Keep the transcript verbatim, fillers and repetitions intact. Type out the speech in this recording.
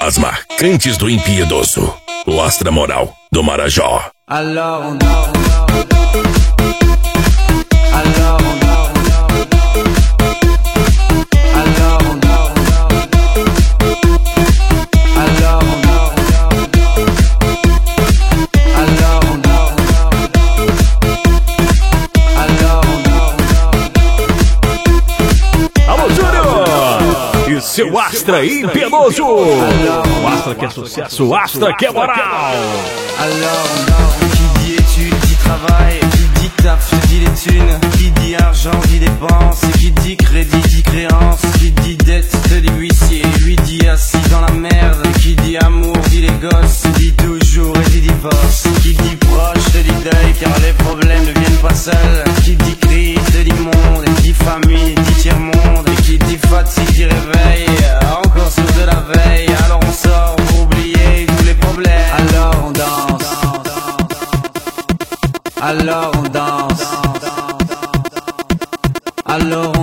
As marcantes do impiedoso, o Astra Moral do Marajó. Alors on dort, alors on dort, alors on dort, alors on dort, alors on dort, alors on dort. Alô, Júnior! E seu Astra impiedoso! O Astra que é sucesso, o Astra que é moral! Alors on dort. Qui dit études dit travail, qui dit taf dit les thunes, qui dit argent dit dépenses, qui dit crédit dit créance, qui dit dette te dit huissier, lui dit assis dans la merde, qui dit amour dit les gosses, dit toujours et dit divorce, qui dit proche te dit deuil car les problèmes ne viennent pas seuls, qui dit crise te dit monde, et qui dit famille dit tiers-monde, et qui dit fatigue dit réveil, encore sur de la veille, alors on sort pour oublier tous les problèmes. Alors on danse, alors on danse, alors